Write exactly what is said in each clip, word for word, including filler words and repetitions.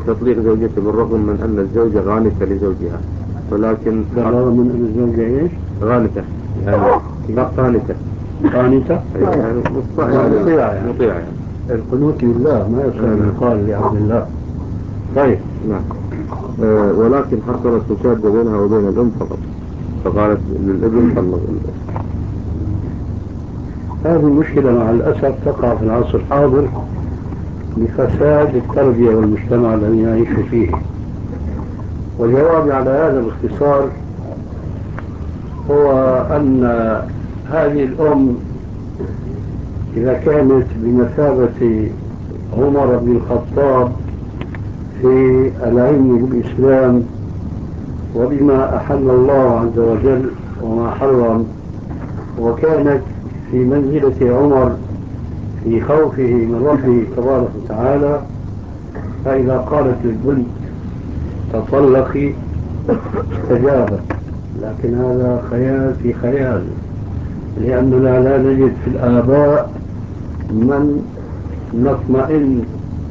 تطليق زوجته بالرغم من أن الزوجة غالفة لزوجها، ولكن بالرغم من أن الزوجة إيش؟ غالفة يعني لا قانتة. قانتة؟ يعني مطيعة يعني. مطيعة يعني. القنوت لله ما يصح أن يقال لعبد الله. طيب. نعم. آه ولكن حصلت مشادة بينها وبين الأم فقط، فقالت للابن طلق. هذه المشكلة مع الأسف تقع في العصر الحاضر بفساد التربية والمجتمع الذي نعيش فيه. والجواب على هذا باختصار هو أن هذه الأم إذا كانت بمثابة عمر بن الخطاب في العلم بالإسلام وبما أحل الله عز وجل وما حرم، وكانت في منزلة عمر في خوفه من ربه تبارك وتعالى، فإذا قالت للبنت تطلقي استجابت. لكن هذا خيال في خيال، لأننا لا نجد في الآباء من نطمئن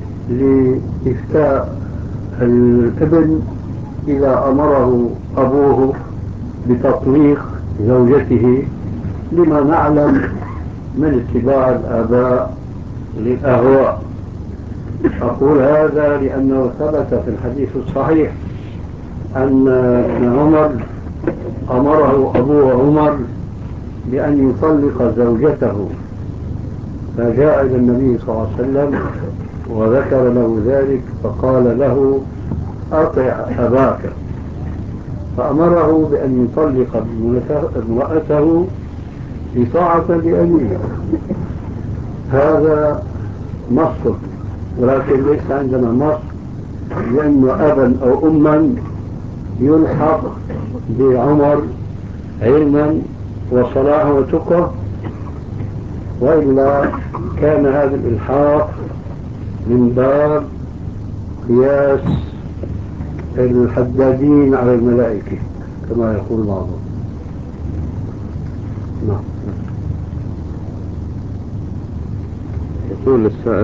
لإفتاء الابن إذا أمره أبوه بتطليق زوجته، لما نعلم من اتباع الآباء للأهواء. أقول هذا لأنه ثبت في الحديث الصحيح أن ابن عمر أمره أبوه عمر بأن يطلق زوجته، فجاء إلى النبي صلى الله عليه وسلم وذكر له ذلك، فقال له أطع أباك، فأمره بأن يطلق امرأته إطاعة لأبيه. هذا مصر، ولكن ليس عندنا مصر، لأن أبا أو أما يلحق بعمر علما وصلاح وتقى، وإلا كان هذا الإلحاق من باب قياس الحدادين على الملائكة كما يقول بعضهم. نعم. يقول السائل